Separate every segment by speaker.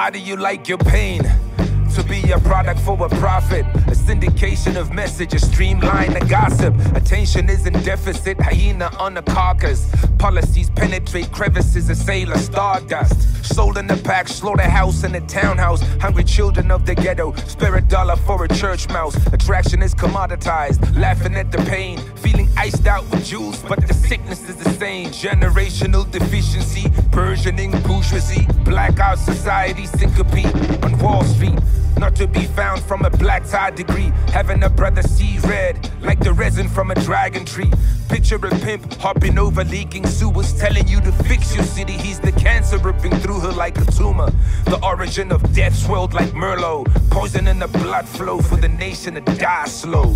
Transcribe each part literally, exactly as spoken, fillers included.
Speaker 1: How do you like your pain? To be a product for a profit, a syndication of messages, streamline the gossip. Attention is in deficit, hyena on the carcass. Policies penetrate crevices, a sailor stardust. Sold in the pack, slaughterhouse in the townhouse. Hungry children of the ghetto, spare a dollar for a church mouse. Attraction is commoditized, laughing at the pain. Feeling iced out with jewels, but the sickness is the same. Generational deficiency, burgeoning bourgeoisie. Blackout society, syncope on Wall Street. Not to be found from a black tie degree. Having a brother see red, like the resin from a dragon tree. Picture a pimp hopping over leaking sewers, telling you to fix your city. He's the cancer ripping through her like a tumor. The origin of death swelled like Merlot. Poison in the blood flow for the nation to die slow.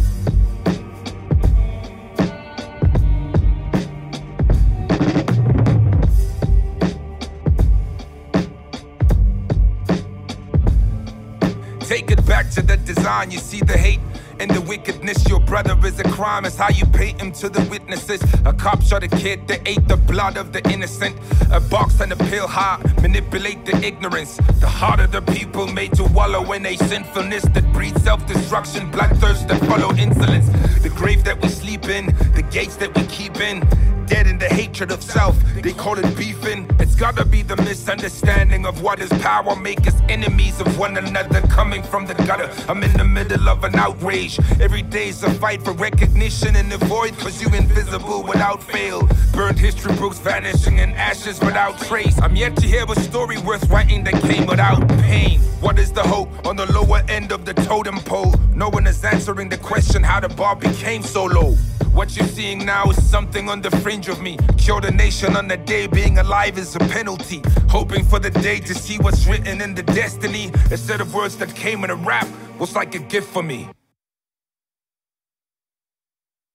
Speaker 1: Take it back to the design, you see the hate and the wickedness. Your brother is a crime, it's how you paint him to the witnesses. A cop shot a kid that ate the blood of the innocent. A box and a pill high, manipulate the ignorance. The heart of the people made to wallow in a sinfulness that breeds self-destruction, bloodthirst that follow insolence. The grave that we sleep in, the gates that we keep in. Dead in the hatred of self, they call it beefing. It's gotta be the misunderstanding of what is power. Make us enemies of one another, coming from the gutter. I'm in the middle of an outrage. Every day's a fight for recognition in the void, cause you invisible without fail. Burned history books vanishing in ashes without trace. I'm yet to hear a story worth writing that came without pain. What is the hope on the lower end of the totem pole? No one is answering the question how the bar became so low. What you're seeing now is something on the fringe of me. Cure the nation on the day being alive is a penalty. Hoping for the day to see what's written in the destiny. Instead of words that came in a rap was like a gift for me.